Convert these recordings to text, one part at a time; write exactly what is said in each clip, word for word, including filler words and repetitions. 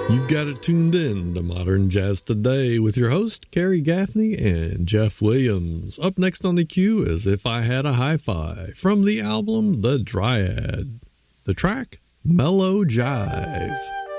You've got it tuned in to Modern Jazz Today with your host, Kerry Gaffney and Jeff Williams. Up next on the queue is If I Had a Hi-Fi from the album The Dryad. The track, Mellow Jive.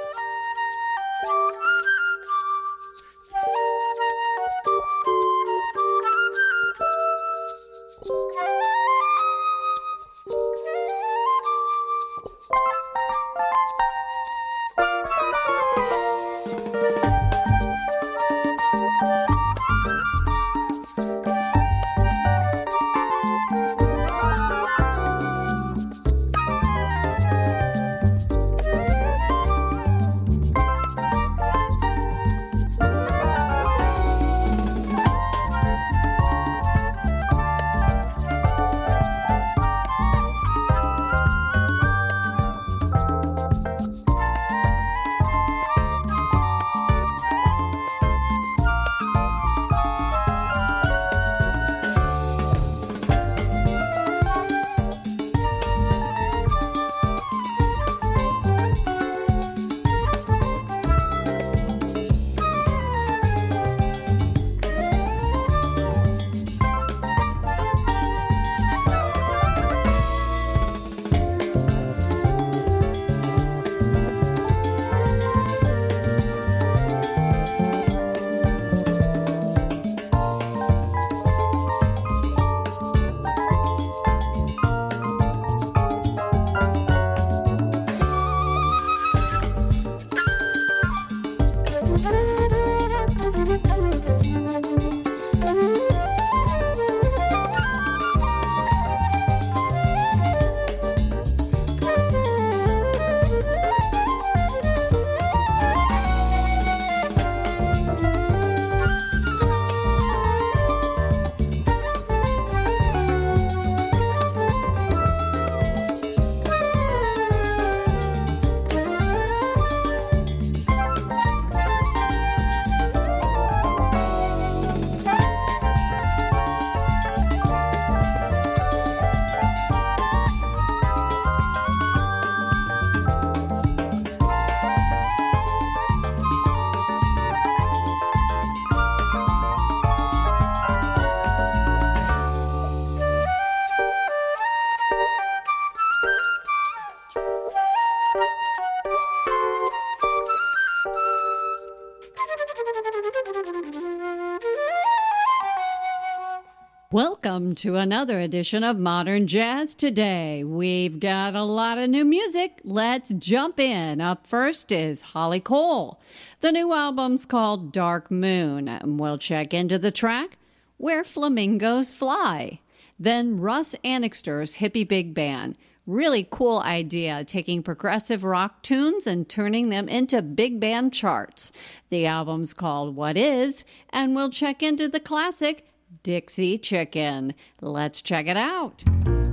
Welcome to another edition of Modern Jazz Today. We've got a lot of new music. Let's jump in. Up first is Holly Cole. The new album's called Dark Moon, and we'll check into the track Where Flamingos Fly. Then Russ Annixter's Hippie Big Band. Really cool idea, taking progressive rock tunes and turning them into big band charts. The album's called What Is, and we'll check into the classic Dixie Chicken. Let's check it out.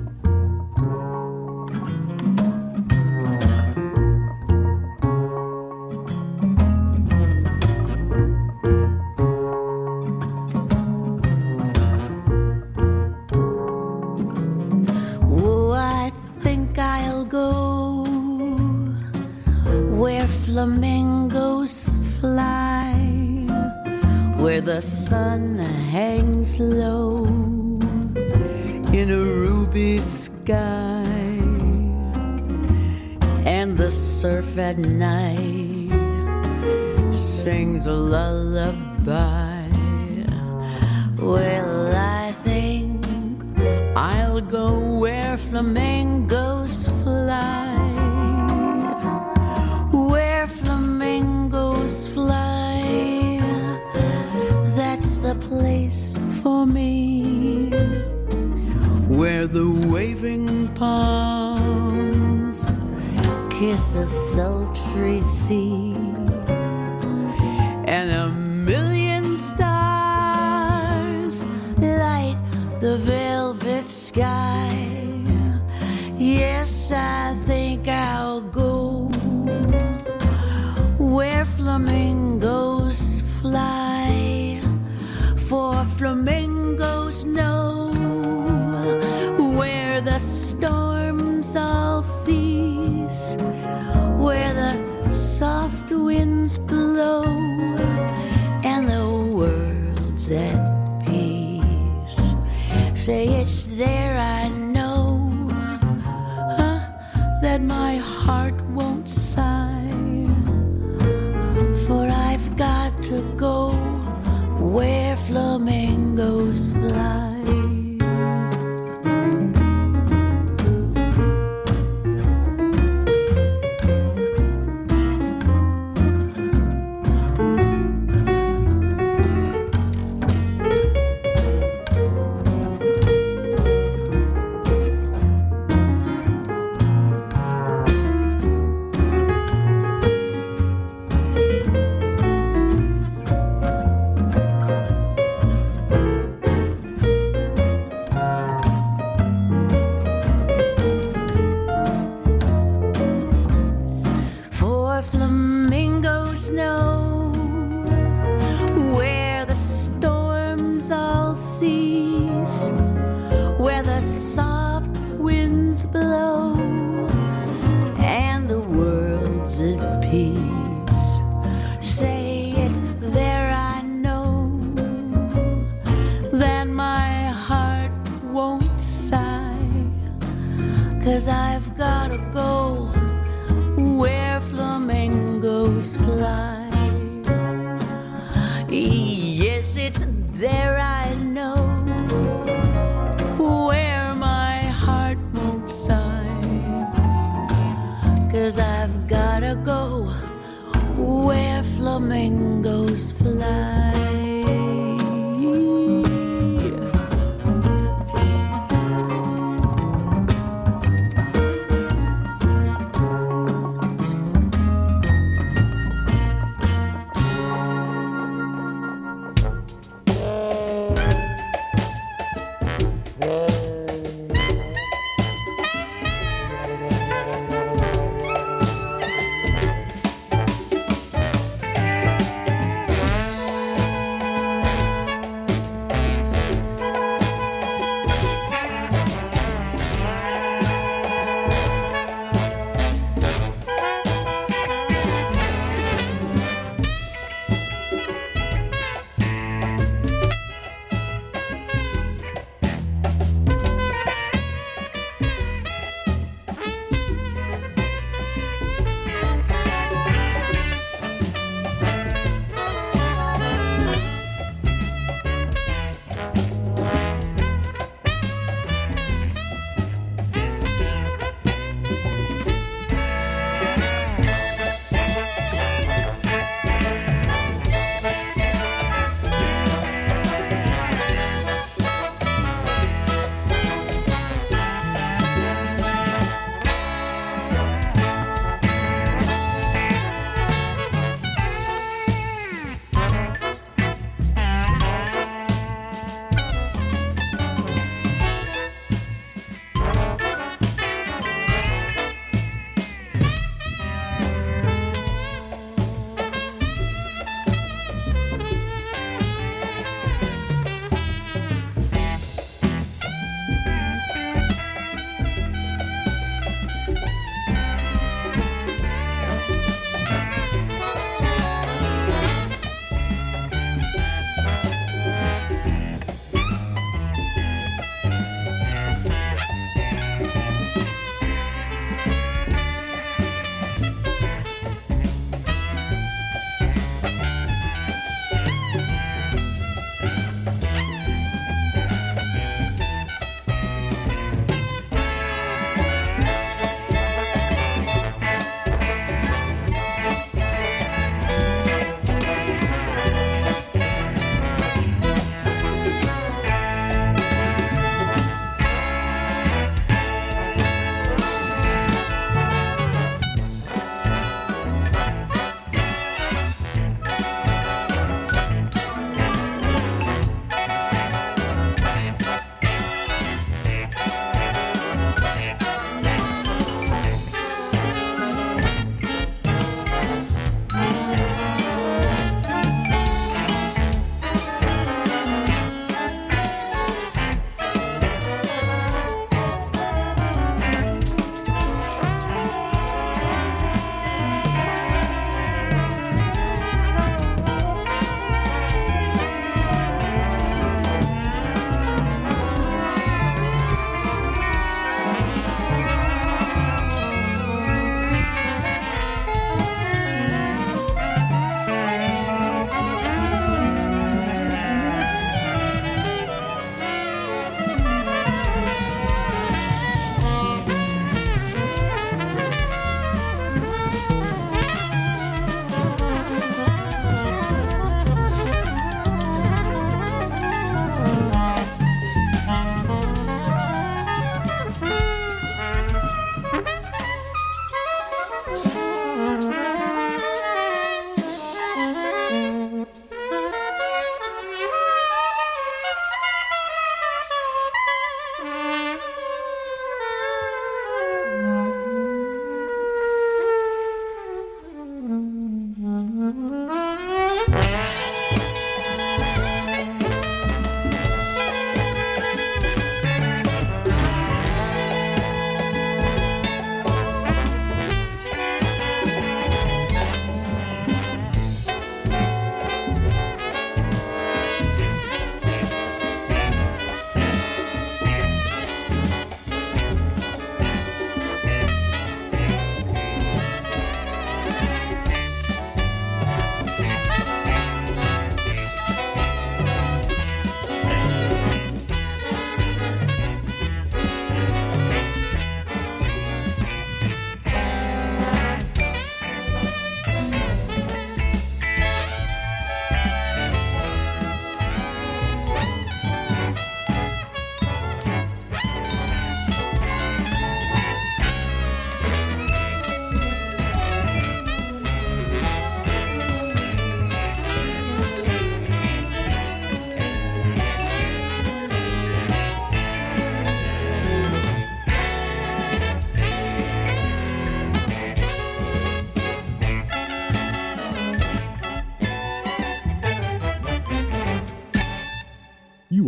Oh, I think I'll go where flamingos fly, where the sun hangs low in a ruby sky, and the surf at night sings a lullaby. Well, I think I'll go where flamingos fly, where flamingos fly. That's the place for me, where the waving palms kiss a sultry sea, and a million stars light the velvet sky. Yes, I think I'll go where flamingos fly, for flamingos know where the storms all cease, where the soft winds winds blow and the world's at peace. Say it's there, I know, huh, that my heart won't sigh, for I've got to go where flamingos fly.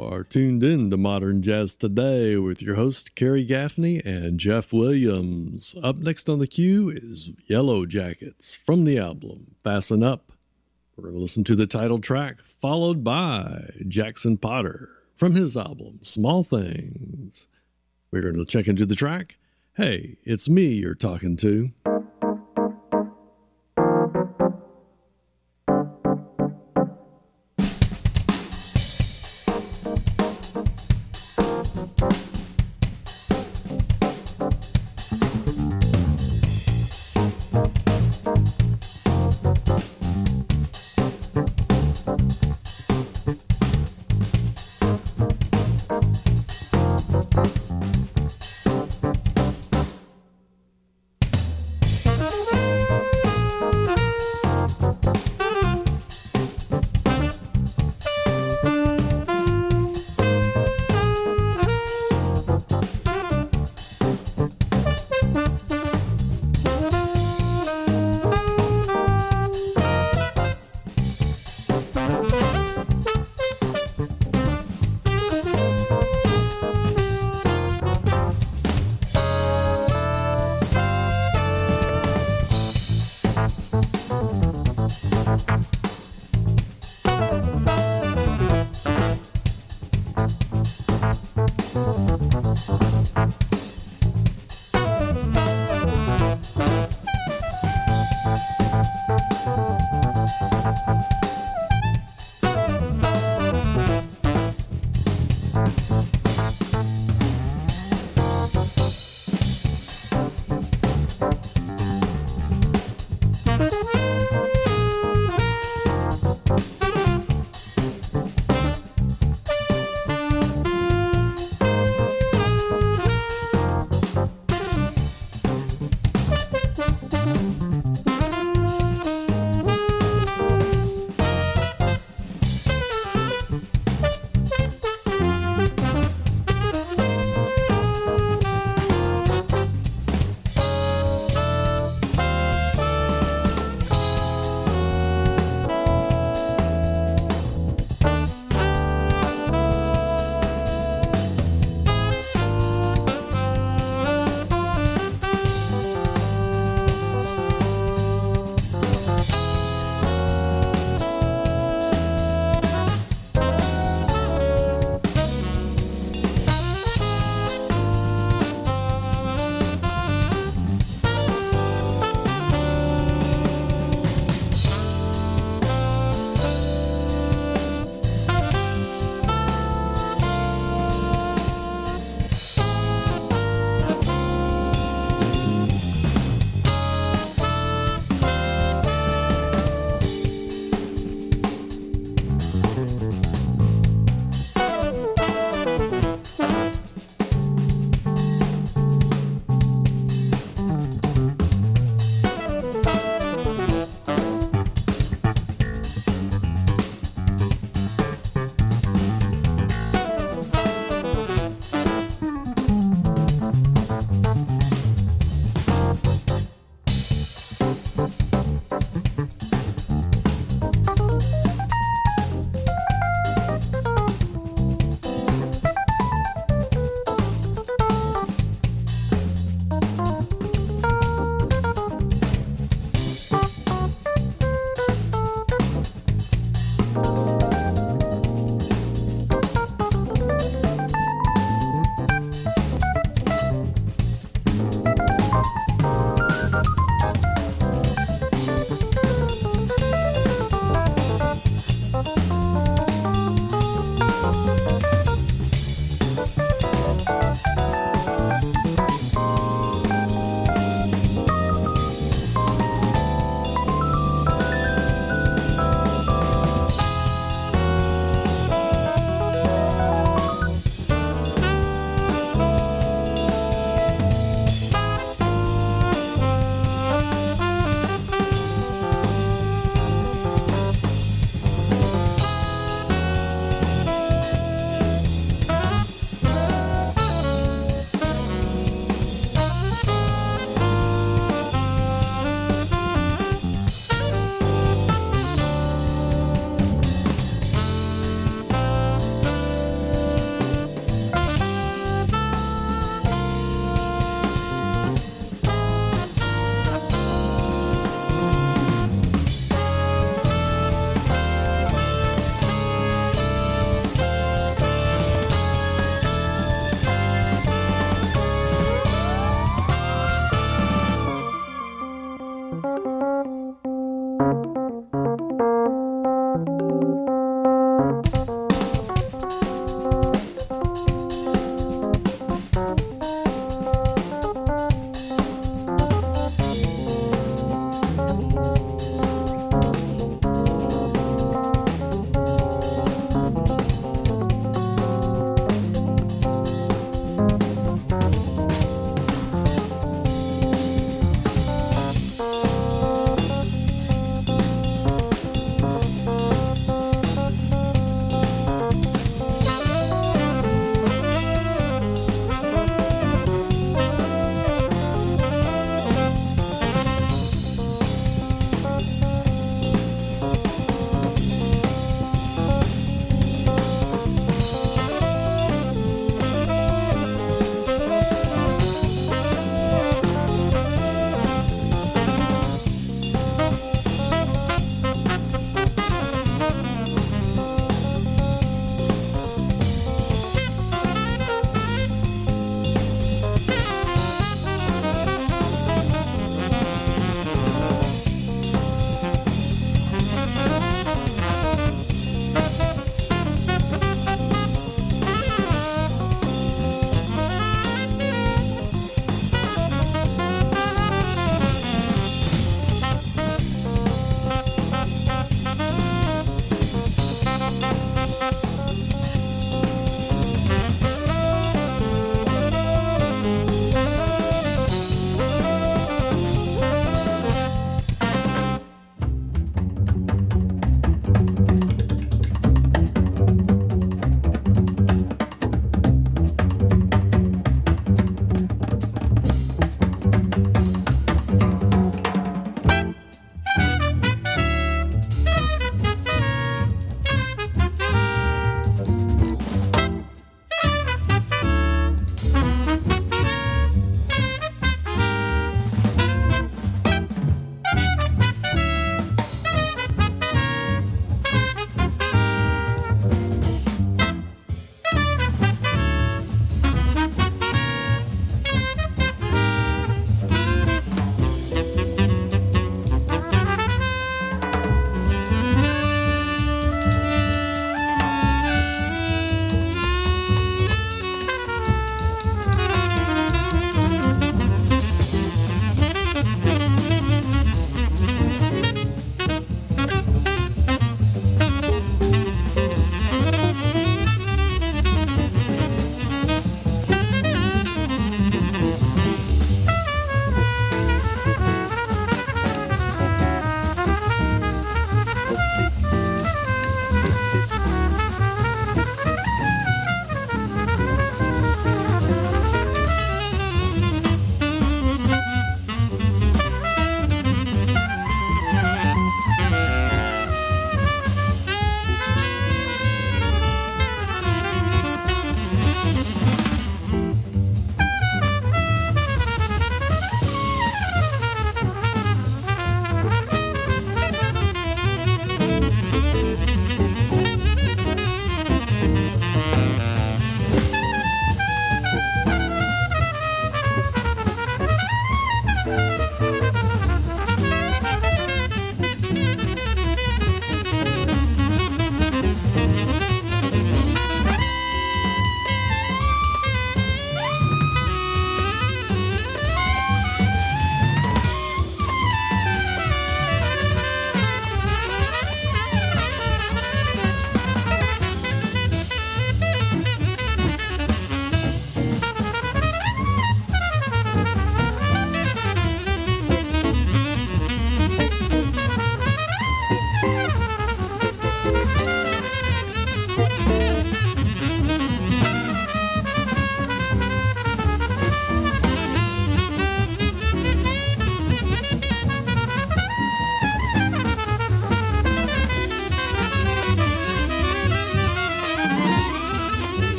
are tuned in to Modern Jazz Today with your host, Kerry Gaffney and Jeff Williams. Up next on the queue is Yellow Jackets from the album Fasten Up. We're going to listen to the title track, followed by Jackson Potter from his album Small Things. We're going to check into the track. Hey, it's me you're talking to.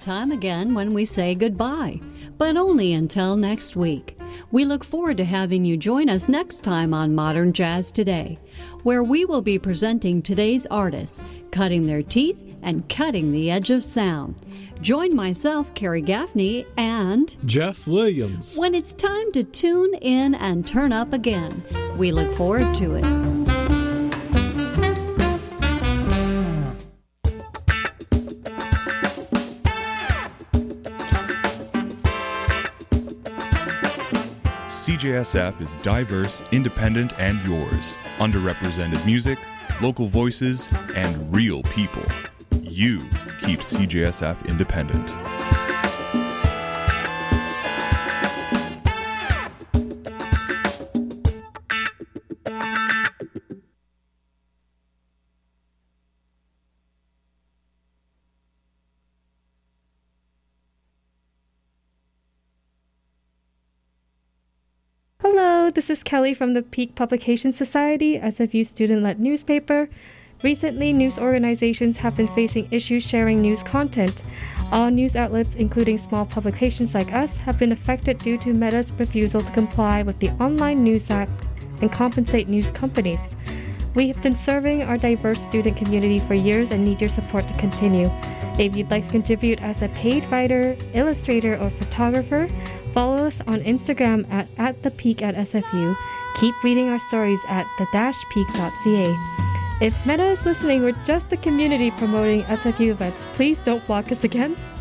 time again when we say goodbye, but only until next week. We look forward to having you join us next time on Modern Jazz Today, where we will be presenting today's artists, cutting their teeth and cutting the edge of sound. Join myself, Carrie Gaffney, and Jeff Williams when it's time to tune in and turn up again. We look forward to it. C J S F is diverse, independent, and yours. Underrepresented music, local voices, and real people. You keep C J S F independent. Hello, this is Kelly from the Peak Publication Society, S F U student-led newspaper. Recently, news organizations have been facing issues sharing news content. All news outlets, including small publications like us, have been affected due to Meta's refusal to comply with the Online News Act and compensate news companies. We have been serving our diverse student community for years and need your support to continue. If you'd like to contribute as a paid writer, illustrator, or photographer, follow us on Instagram at, at the peak at S F U. Keep reading our stories at the dash peak dot c a. If Meta is listening, we're just a community promoting S F U events. Please don't block us again.